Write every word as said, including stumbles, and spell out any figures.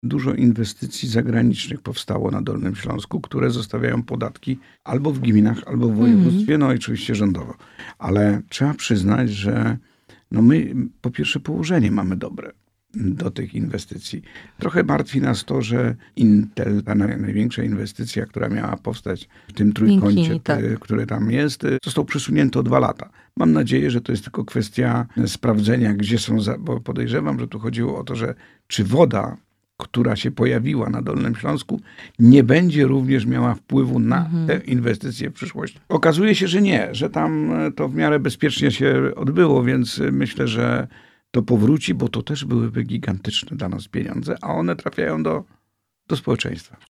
Dużo inwestycji zagranicznych powstało na Dolnym Śląsku, które zostawiają podatki albo w gminach, albo w województwie, no i oczywiście rządowo. Ale trzeba przyznać, że no my po pierwsze położenie mamy dobre do tych inwestycji. Trochę martwi nas to, że Intel, ta naj, największa inwestycja, która miała powstać w tym trójkącie, Miękini, tak. y, które tam jest, y, został przesunięty o dwa lata. Mam nadzieję, że to jest tylko kwestia sprawdzenia, gdzie są, za, bo podejrzewam, że tu chodziło o to, że czy woda, która się pojawiła na Dolnym Śląsku, nie będzie również miała wpływu na Mhm. te inwestycje w przyszłości. Okazuje się, że nie, że tam to w miarę bezpiecznie się odbyło, więc myślę, że to powróci, bo to też byłyby gigantyczne dla nas pieniądze, a one trafiają do, do społeczeństwa.